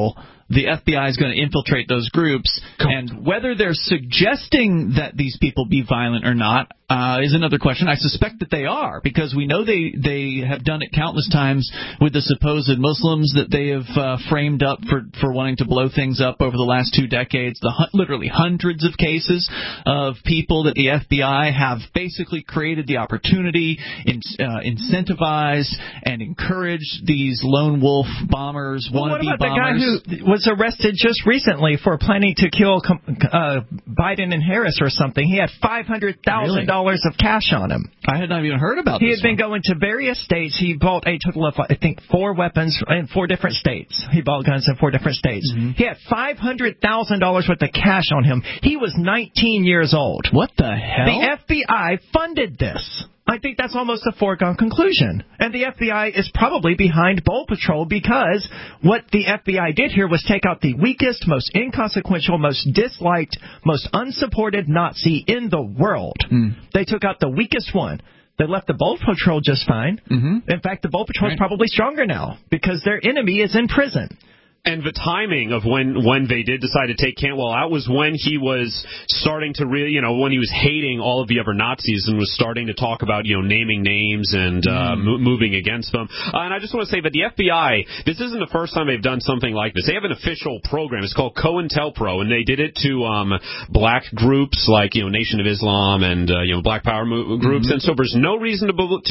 [SPEAKER 3] the FBI is going to infiltrate those groups. And whether they're suggesting that these people be violent or not is another question. I suspect that they are, because we know they have done it countless times with the supposed Muslims that they have framed up for wanting to blow things up over the last 2 decades. Literally hundreds of cases of people that the FBI have basically created the opportunity, incentivized, and encouraged these lone wolf bombers, wannabe bombers. What about the
[SPEAKER 2] guy who was arrested just recently for planning to kill Biden and Harris or something? He had $500,000 of cash on him.
[SPEAKER 3] I had not even heard about this.
[SPEAKER 2] He had been going to various states. He bought a total of, I think, 4 weapons in 4 different states. He bought guns in 4 different states. Mm-hmm. He had $500,000 worth of cash on him. He was 19 years old.
[SPEAKER 3] What the hell?
[SPEAKER 2] The FBI funded this. I think that's almost a foregone conclusion. And the FBI is probably behind Bowl Patrol, because what the FBI did here was take out the weakest, most inconsequential, most disliked, most unsupported Nazi in the world. They took out the weakest one. They left the Bowl Patrol just fine. Mm-hmm. In fact, the Bowl Patrol is probably stronger now because their enemy is in prison.
[SPEAKER 4] And the timing of when they did decide to take Cantwell out was when he was starting to really, when he was hating all of the other Nazis and was starting to talk about, naming names and moving against them. And I just want to say that the FBI, this isn't the first time they've done something like this. They have an official program. It's called COINTELPRO, and they did it to black groups like, Nation of Islam and Black Power groups. And so there's no reason to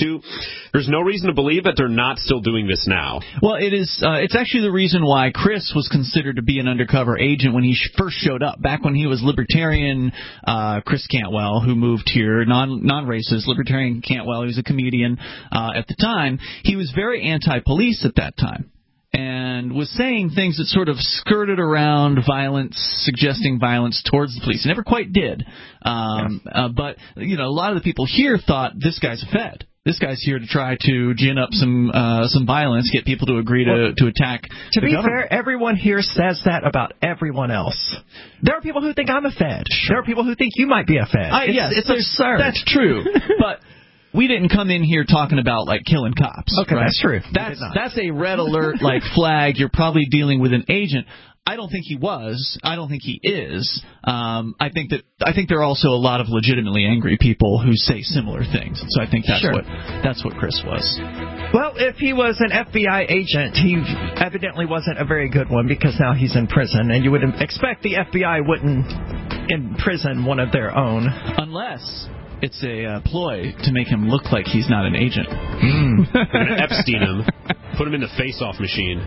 [SPEAKER 4] believe that they're not still doing this now.
[SPEAKER 3] Well, it is. It's actually the reason why Chris was considered to be an undercover agent when he first showed up, back when he was libertarian Chris Cantwell, who moved here, non-racist, libertarian Cantwell. He was a comedian at the time. He was very anti-police at that time and was saying things that sort of skirted around violence, suggesting violence towards the police. He never quite did. But, a lot of the people here thought this guy's a Fed. This guy's here to try to gin up some violence, get people to agree to attack the government.
[SPEAKER 2] To be fair, everyone here says that about everyone else. There are people who think I'm a Fed. Sure. There are people who think you might be a Fed. It's absurd.
[SPEAKER 3] That's true. But we didn't come in here talking about, killing cops.
[SPEAKER 2] Okay,
[SPEAKER 3] right?
[SPEAKER 2] That's true.
[SPEAKER 3] That's a red alert, flag. You're probably dealing with an agent. I don't think he was. I don't think he is. I think there are also a lot of legitimately angry people who say similar things. So I think that's what Chris was.
[SPEAKER 2] Well, if he was an FBI agent, he evidently wasn't a very good one, because now he's in prison, and you would expect the FBI wouldn't imprison one of their own,
[SPEAKER 3] unless it's a ploy to make him look like he's not an agent.
[SPEAKER 4] They're going to Epstein him. Put him in the face-off machine.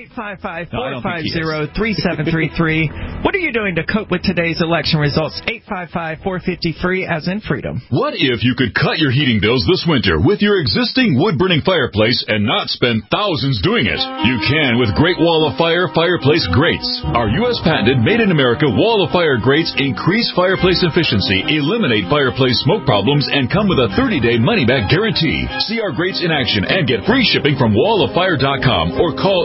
[SPEAKER 2] 855-450-3733. What are you doing to cope with today's election results? 855-450-FREE, as in freedom.
[SPEAKER 1] What if you could cut your heating bills this winter with your existing wood-burning fireplace and not spend thousands doing it? You can with Great Wall of Fire fireplace grates. Our U.S.-patented, made-in-America Wall of Fire grates increase fireplace efficiency, eliminate fireplace smoke problems, and come with a 30-day money-back guarantee. See our grates in action and get free shipping from walloffire.com or call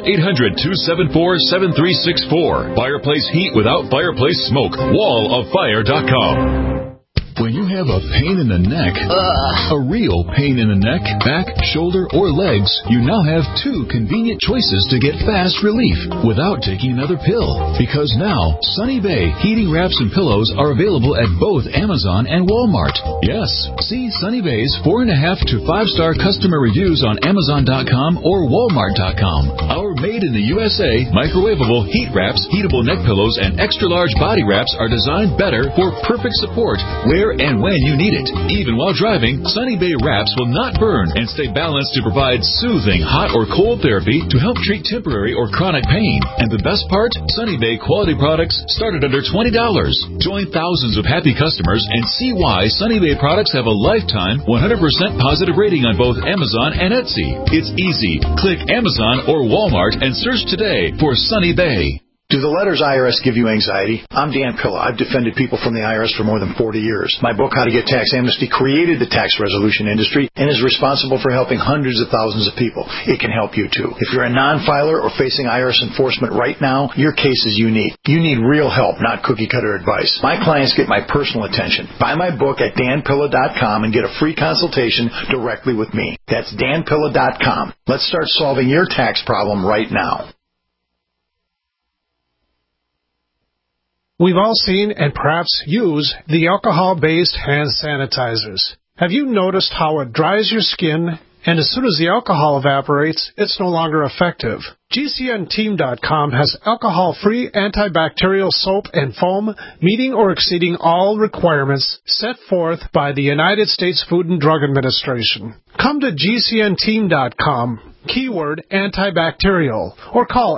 [SPEAKER 1] 800-274-7364. Fireplace heat without fireplace smoke. Walloffire.com. When you have a pain in the neck, a real pain in the neck, back, shoulder, or legs, you now have 2 convenient choices to get fast relief without taking another pill. Because now, Sunny Bay heating wraps and pillows are available at both Amazon and Walmart. Yes, see Sunny Bay's 4.5 to 5-star customer reviews on Amazon.com or Walmart.com. Our made in the USA microwavable heat wraps, heatable neck pillows, and extra-large body wraps are designed better for perfect support where and when you need it. Even while driving, Sunny Bay wraps will not burn and stay balanced to provide soothing hot or cold therapy to help treat temporary or chronic pain. And the best part? Sunny Bay quality products start at under $20. Join thousands of happy customers and see why Sunny Bay products have a lifetime 100% positive rating on both Amazon and Etsy. It's easy. Click Amazon or Walmart and search today for Sunny Bay.
[SPEAKER 20] Do the letters IRS give you anxiety? I'm Dan Pilla. I've defended people from the IRS for more than 40 years. My book, How to Get Tax Amnesty, created the tax resolution industry and is responsible for helping hundreds of thousands of people. It can help you, too. If you're a non-filer or facing IRS enforcement right now, your case is unique. You need real help, not cookie-cutter advice. My clients get my personal attention. Buy my book at danpilla.com and get a free consultation directly with me. That's danpilla.com. Let's start solving your tax problem right now.
[SPEAKER 21] We've all seen and perhaps use the alcohol-based hand sanitizers. Have you noticed how it dries your skin, and as soon as the alcohol evaporates, it's no longer effective? GCNteam.com has alcohol-free antibacterial soap and foam meeting or exceeding all requirements set forth by the United States Food and Drug Administration. Come to GCNteam.com, keyword antibacterial, or call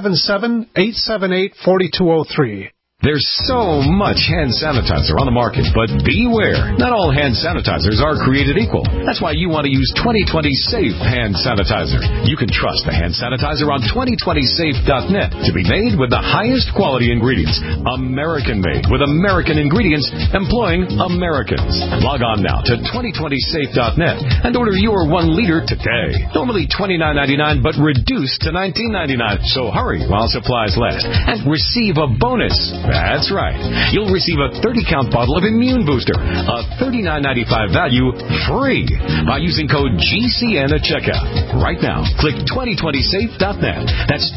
[SPEAKER 21] 877-878-4203.
[SPEAKER 22] There's so much hand sanitizer on the market, but beware. Not all hand sanitizers are created equal. That's why you want to use 2020 Safe Hand Sanitizer. You can trust the hand sanitizer on 2020safe.net to be made with the highest quality ingredients. American-made with American ingredients employing Americans. Log on now to 2020safe.net and order your 1 liter today. Normally $29.99, but reduced to $19.99. So hurry while supplies last and receive a bonus. That's right. You'll receive a 30-count bottle of Immune Booster, a $39.95 value, free by using code GCN at checkout. Right now, click 2020safe.net. That's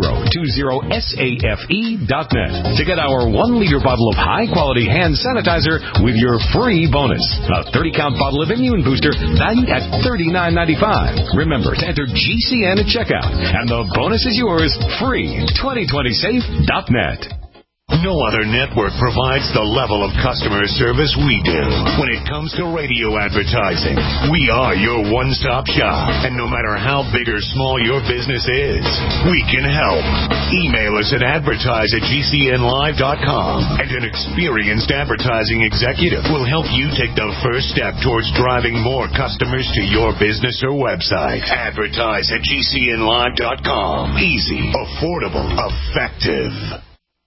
[SPEAKER 22] 2020safe.net to get our 1-liter bottle of high-quality hand sanitizer with your free bonus. A 30-count bottle of Immune Booster valued at $39.95. Remember to enter GCN at checkout, and the bonus is yours free. 2020safe.net.
[SPEAKER 23] No other network provides the level of customer service we do. When it comes to radio advertising, we are your one-stop shop. And no matter how big or small your business is, we can help. Email us at advertise@gcnlive.com, and an experienced advertising executive will help you take the first step towards driving more customers to your business or website. Advertise@gcnlive.com. Easy, affordable, effective.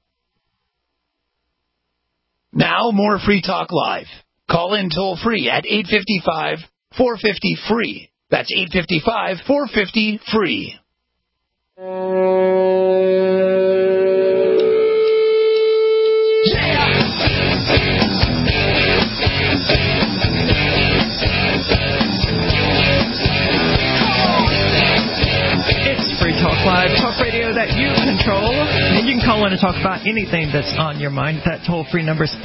[SPEAKER 12] Now, more Free Talk Live. Call in toll-free at 855-450-FREE. That's 855-450-FREE.
[SPEAKER 2] Talk Live, talk radio that you control. And you can call in and talk about anything that's on your mind. That toll-free number is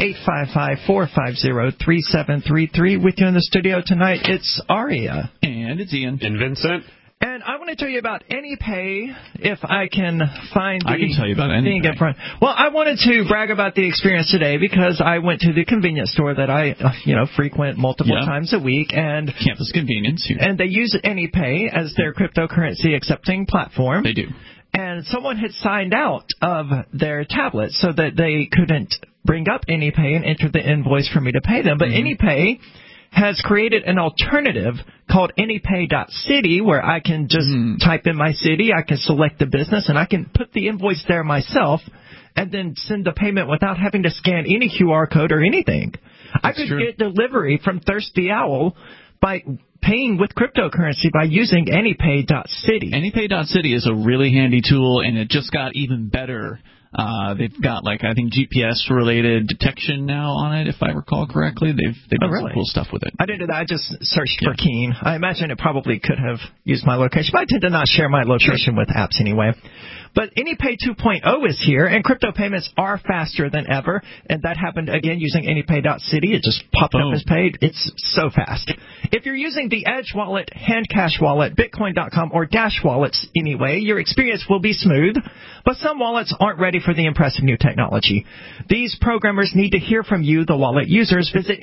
[SPEAKER 2] 855-450-3733. With you in the studio tonight, it's Aria.
[SPEAKER 3] And it's Ian.
[SPEAKER 4] And Vincent.
[SPEAKER 2] And I want to tell you about AnyPay, if I can find the...
[SPEAKER 3] I can tell you about AnyPay.
[SPEAKER 2] In front. Well, I wanted to brag about the experience today because I went to the convenience store that I, frequent multiple times a week. And
[SPEAKER 3] Campus Convenience.
[SPEAKER 2] And they use AnyPay as their cryptocurrency accepting platform.
[SPEAKER 3] They do.
[SPEAKER 2] And someone had signed out of their tablet so that they couldn't bring up AnyPay and enter the invoice for me to pay them. But AnyPay has created an alternative called AnyPay.City where I can just type in my city, I can select the business, and I can put the invoice there myself and then send the payment without having to scan any QR code or anything. I could get delivery from Thirsty Owl by paying with cryptocurrency by using AnyPay.City.
[SPEAKER 3] AnyPay.City is a really handy tool, and it just got even better. They've got, I think GPS-related detection now on it, if I recall correctly. They've done some cool stuff with it.
[SPEAKER 2] I didn't do that. I just searched for Keen. I imagine it probably could have used my location, but I tend to not share my location with apps anyway. But AnyPay 2.0 is here, and crypto payments are faster than ever, and that happened, again, using AnyPay.City. It just popped up as paid. It's so fast. If you're using the Edge Wallet, Handcash Wallet, Bitcoin.com, or Dash Wallets anyway, your experience will be smooth, but some wallets aren't ready for the impressive new technology. These programmers need to hear from you, the wallet users. Visit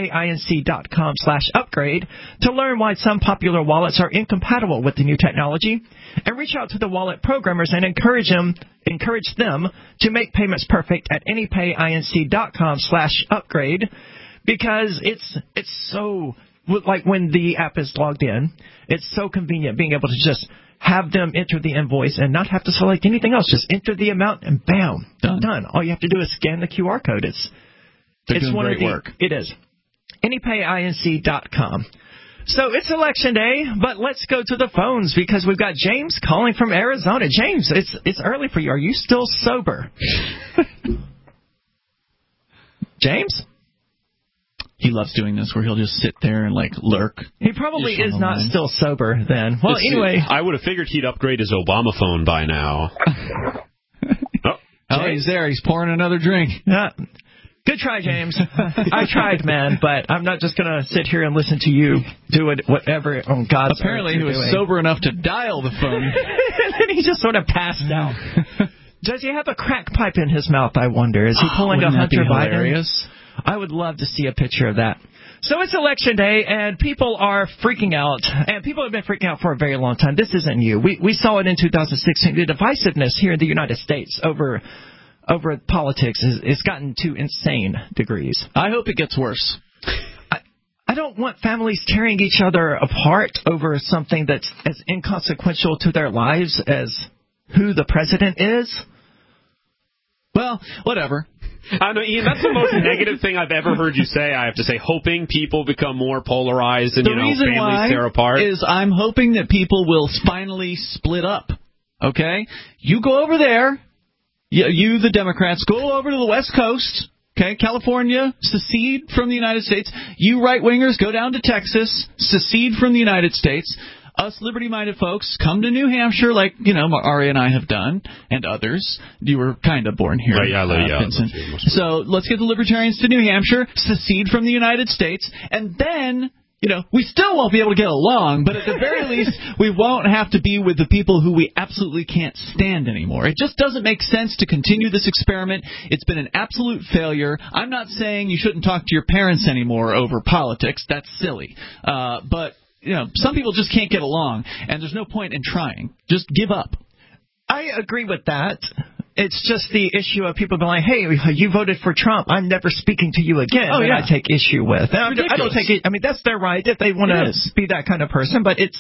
[SPEAKER 2] AnyPayInc.com/upgrade to learn why some popular wallets are incompatible with the new technology, and reach out to the wallet programmers and encourage them to make payments perfect at AnyPayInc.com/upgrade, because it's so, when the app is logged in, it's so convenient being able to just have them enter the invoice and not have to select anything else. Just enter the amount and bam, done. All you have to do is scan the QR code.
[SPEAKER 3] They're doing great work.
[SPEAKER 2] It is. AnyPayInc.com. So it's election day, but let's go to the phones because we've got James calling from Arizona. James, it's early for you. Are you still sober? James?
[SPEAKER 3] He loves doing this where he'll just sit there and lurk.
[SPEAKER 2] He probably is not still sober then. Well, anyway.
[SPEAKER 4] I would have figured he'd upgrade his Obama phone by now.
[SPEAKER 2] James? right?
[SPEAKER 3] Oh, he's there. He's pouring another drink.
[SPEAKER 2] Yeah. Good try, James. I tried, man, but I'm not just going to sit here and listen to you do it, whatever on God's
[SPEAKER 3] Apparently,
[SPEAKER 2] earth
[SPEAKER 3] he was
[SPEAKER 2] doing.
[SPEAKER 3] sober enough to dial the phone.
[SPEAKER 2] And he just sort of passed out. Does he have a crack pipe in his mouth, I wonder? Is he pulling a Hunter Biden?
[SPEAKER 3] Hilarious?
[SPEAKER 2] I would love to see a picture of that. So it's Election Day, and people are freaking out. And people have been freaking out for a very long time. This isn't new. We saw it in 2016. The divisiveness here in the United States over politics is gotten to insane degrees.
[SPEAKER 3] I hope it gets worse.
[SPEAKER 2] I don't want families tearing each other apart over something that's as inconsequential to their lives as who the president is.
[SPEAKER 3] Well, whatever.
[SPEAKER 4] I don't know, Ian, that's the most negative thing I've ever heard you say, I have to say. Hoping people become more polarized and, families tear apart.
[SPEAKER 3] Is I'm hoping that people will finally split up. Okay? You go over there. You, the Democrats, go over to the West Coast, okay? California, secede from the United States. You right-wingers, go down to Texas, secede from the United States. Us liberty-minded folks, come to New Hampshire like, Ari and I have done, and others. You were kind of born here, Vincent. So let's get the libertarians to New Hampshire, secede from the United States, and then... we still won't be able to get along, but at the very least, we won't have to be with the people who we absolutely can't stand anymore. It just doesn't make sense to continue this experiment. It's been an absolute failure. I'm not saying you shouldn't talk to your parents anymore over politics. That's silly. But, some people just can't get along, and there's no point in trying. Just give up.
[SPEAKER 2] I agree with that. It's just the issue of people being like, hey, you voted for Trump. I'm never speaking to you again.
[SPEAKER 3] Oh, yeah.
[SPEAKER 2] I take issue with. I don't take it. I mean, that's their right if they want to be that kind of person, but it's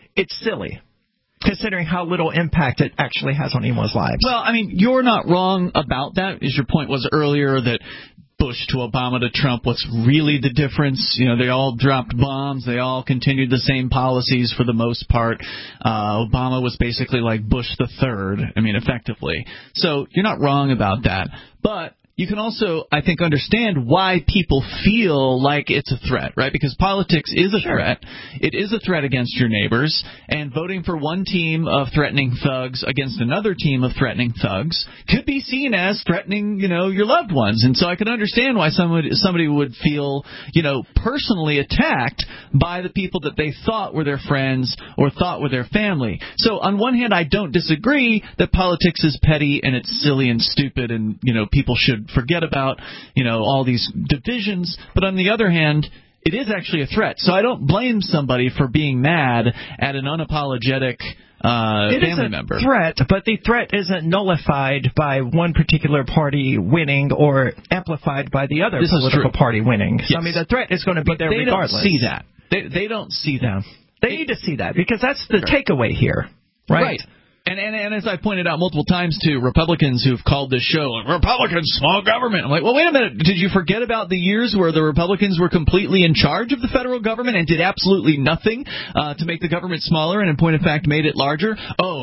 [SPEAKER 2] silly considering how little impact it actually has on anyone's lives.
[SPEAKER 3] Well, I mean, you're not wrong about that. As your point was earlier that Bush to Obama to Trump, what's really the difference? They all dropped bombs. They all continued the same policies for the most part. Obama was basically like Bush the Third, effectively. So you're not wrong about that. But you can also, I think, understand why people feel like it's a threat, right? Because politics is a threat. It is a threat against your neighbors, and voting for one team of threatening thugs against another team of threatening thugs could be seen as threatening, your loved ones. And so I can understand why somebody would feel, personally attacked by the people that they thought were their friends or thought were their family. So on one hand, I don't disagree that politics is petty and it's silly and stupid and, people should forget about, all these divisions. But on the other hand, it is actually a threat. So I don't blame somebody for being mad at an unapologetic family member.
[SPEAKER 2] It is a threat, but the threat isn't nullified by one particular party winning or amplified by the other political party winning. So,
[SPEAKER 3] Yes.
[SPEAKER 2] the threat is going to be there regardless.
[SPEAKER 3] They don't see that. They don't see that.
[SPEAKER 2] They need to see that because that's the takeaway here, right?
[SPEAKER 3] And as I pointed out multiple times to Republicans who've called this show, Republicans, small government. I'm like, well, wait a minute. Did you forget about the years where the Republicans were completely in charge of the federal government and did absolutely nothing to make the government smaller and in point of fact made it larger?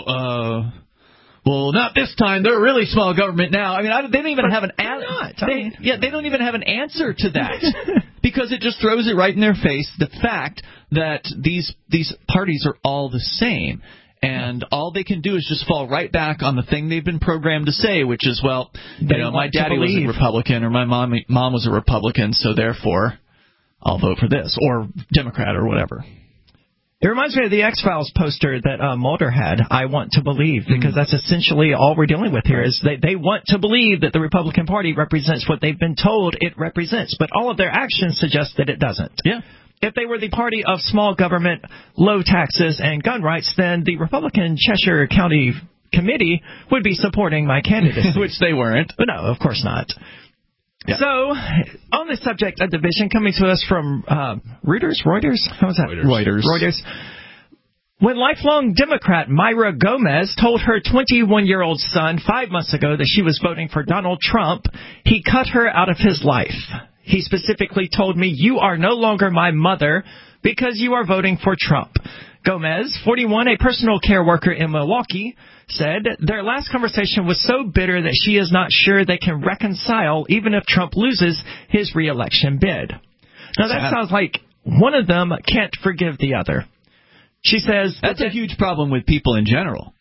[SPEAKER 3] Well, not this time. They're really small government now. They don't even have an answer. They don't even have an answer to that because it just throws it right in their face. The fact that these parties are all the same. And all they can do is just fall right back on the thing they've been programmed to say, which is, my daddy was a Republican or my mom was a Republican, so therefore I'll vote for this, or Democrat or whatever.
[SPEAKER 2] It reminds me of the X-Files poster that Mulder had, I want to believe, because that's essentially all we're dealing with here is they want to believe that the Republican Party represents what they've been told it represents, but all of their actions suggest that it doesn't.
[SPEAKER 3] Yeah.
[SPEAKER 2] If they were the party of small government, low taxes, and gun rights, then the Republican Cheshire County Committee would be supporting my candidacy.
[SPEAKER 3] Which they weren't.
[SPEAKER 2] But no, of course not. Yeah. So, on the subject of division, coming to us from Reuters? How was that? Reuters. When lifelong Democrat Myra Gomez told her 21-year-old son 5 months ago that she was voting for Donald Trump, he cut her out of his life. He specifically told me, you are no longer my mother because you are voting for Trump. Gomez, 41, a personal care worker in Milwaukee, said their last conversation was so bitter that she is not sure they can reconcile even if Trump loses his re-election bid. Now, that sounds like one of them can't forgive the other. She says...
[SPEAKER 3] That's a huge problem with people in general.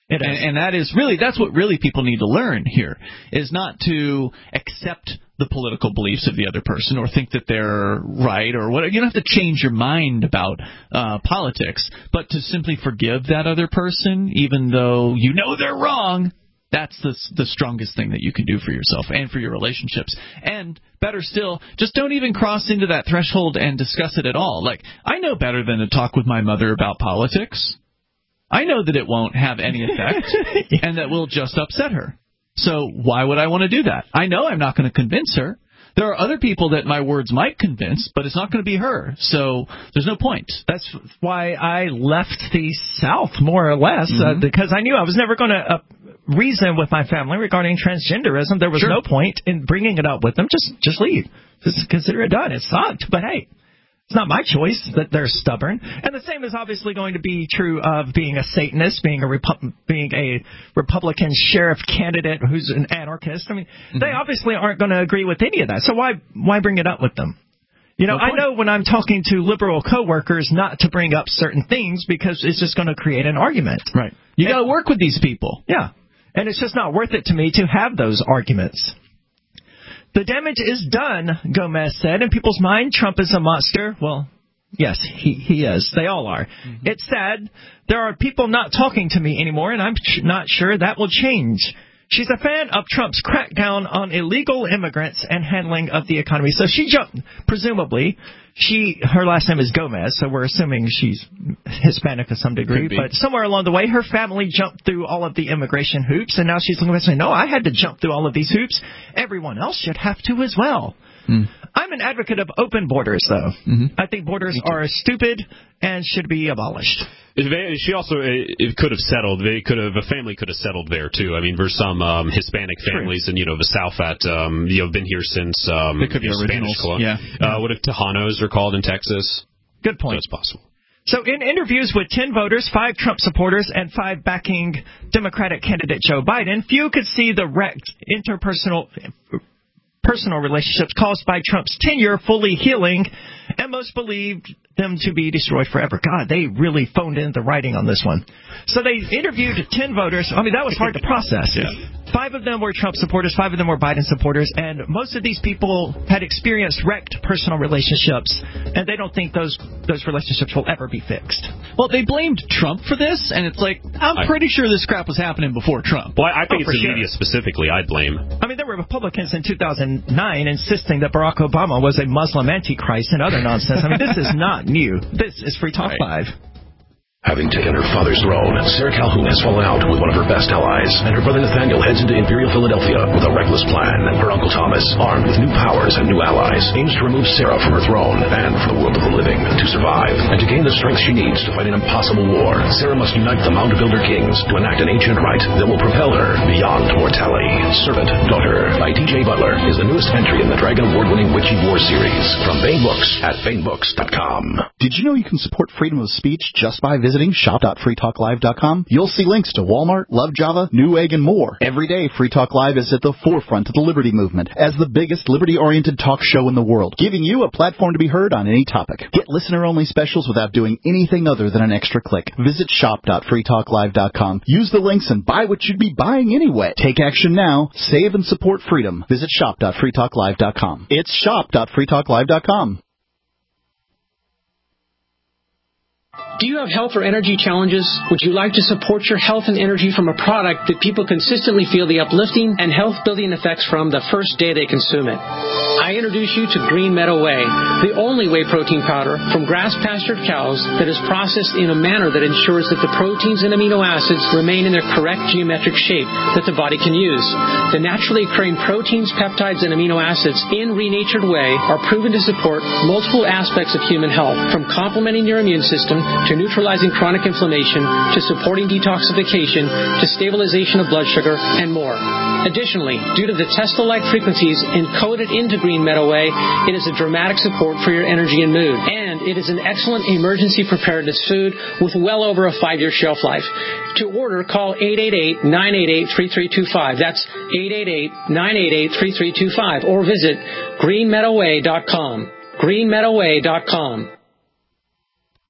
[SPEAKER 3] And that is really, that's what really people need to learn here, is not to accept the political beliefs of the other person or think that they're right or whatever. You don't have to change your mind about politics, but to simply forgive that other person, even though you know they're wrong. That's the strongest thing that you can do for yourself and for your relationships. And better still, just don't even cross into that threshold and discuss it at all. Like, I know better than to talk with my mother about politics. I know that it won't have any effect and that will just upset her. So why would I want to do that? I know I'm not going to convince her. There are other people that my words might convince, but it's not going to be her. So there's no point.
[SPEAKER 2] That's why I left the South, more or less, because I knew I was never going to reason with my family regarding transgenderism. There was no point in bringing it up with them. Just leave. Just consider it done. It sucked, but hey, it's not my choice that they're stubborn. And the same is obviously going to be true of being a Satanist, being a Republican sheriff candidate who's an anarchist. I mean, they obviously aren't going to agree with any of that. So why bring it up with them? You know, I know when I'm talking to liberal coworkers not to bring up certain things because it's just going to create an argument.
[SPEAKER 3] Right. You got to work with these people.
[SPEAKER 2] Yeah. And it's just not worth it to me to have those arguments. The damage is done, Gomez said. In people's mind, Trump is a monster. Well, yes, he is. They all are. It's sad. There are people not talking to me anymore, and I'm not sure that will change. She's a fan of Trump's crackdown on illegal immigrants and handling of the economy. So she jumped, presumably, her last name is Gomez, so we're assuming she's Hispanic to some degree. But somewhere along the way, her family jumped through all of the immigration hoops, and now she's looking at saying, no, I had to jump through all of these hoops. Everyone else should have to as well. I'm an advocate of open borders, though. I think borders are stupid and should be abolished.
[SPEAKER 4] She also could have settled. A family could have settled there too. I mean, there's some Hispanic families, and the South that been here since
[SPEAKER 3] they could be
[SPEAKER 4] Spanish
[SPEAKER 3] originals.
[SPEAKER 4] What if Tejanos are called in Texas?
[SPEAKER 2] Good point.
[SPEAKER 4] That's possible.
[SPEAKER 2] So in interviews with 10 voters, 5 Trump supporters, and 5 backing Democratic candidate Joe Biden, few could see the wrecked personal relationships caused by Trump's tenure fully healing, and most believed them to be destroyed forever. God, they really phoned in the writing on this one. So they interviewed 10 voters. I mean, that was hard to process. 5 of them were Trump supporters, 5 of them were Biden supporters, and most of these people had experienced wrecked personal relationships, and they don't think those relationships will ever be fixed.
[SPEAKER 3] Well, they blamed Trump for this, and it's like, I'm pretty sure this crap was happening before Trump.
[SPEAKER 4] Well, I think it's the media specifically I'd blame.
[SPEAKER 2] I mean, there were Republicans in 2009 insisting that Barack Obama was a Muslim antichrist and other nonsense. I mean, this is not new. This is Free Talk Live.
[SPEAKER 5] Having taken her father's throne, Sarah Calhoun has fallen out with one of her best allies, and her brother Nathaniel heads into Imperial Philadelphia with a reckless plan. Her Uncle Thomas, armed with new powers and new allies, aims to remove Sarah from her throne and from the world of the living. To survive, and to gain the strength she needs to fight an impossible war, Sarah must unite the Mound Builder Kings to enact an ancient rite that will propel her beyond mortality. Servant Daughter by T.J. Butler is the newest entry in the Dragon Award-winning Witchy War series from Baen Books at BaenBooks.com.
[SPEAKER 6] Did you know you can support freedom of speech just by visiting shop.freetalklive.com? You'll see links to Walmart, Love Java, Newegg, and more. Every day, Free Talk Live is at the forefront of the liberty movement as the biggest liberty-oriented talk show in the world, giving you a platform to be heard on any topic. Get listener-only specials without doing anything other than an extra click. Visit shop.freetalklive.com. Use the links and buy what you'd be buying anyway. Take action now. Save and support freedom. Visit shop.freetalklive.com. It's shop.freetalklive.com.
[SPEAKER 7] Do you have health or energy challenges? Would you like to support your health and energy from a product that people consistently feel the uplifting and health-building effects from the first day they consume it? I introduce you to Green Meadow Whey, the only whey protein powder from grass-pastured cows that is processed in a manner that ensures that the proteins and amino acids remain in their correct geometric shape that the body can use. The naturally occurring proteins, peptides, and amino acids in renatured whey are proven to support multiple aspects of human health, from complementing your immune system to neutralizing chronic inflammation, to supporting detoxification, to stabilization of blood sugar, and more. Additionally, due to the Tesla-like frequencies encoded into Green Meadow Whey, it is a dramatic support for your energy and mood. And it is an excellent emergency preparedness food with well over a 5-year shelf life. To order, call 888-988-3325. That's 888-988-3325. Or visit greenmeadowwhey.com. greenmeadowwhey.com.